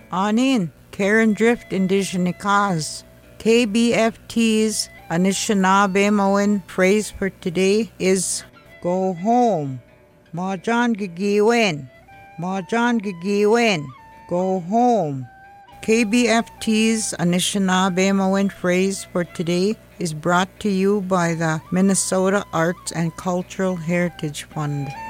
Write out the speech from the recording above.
Anin, Karen Drift Indigenikaz. KBFT's Anishinaabe phrase for today is go home. Majan gigiwen. Majan gigiwen. Go home. KBFT's Anishinaabe phrase for today is brought to you by the Minnesota Arts and Cultural Heritage Fund.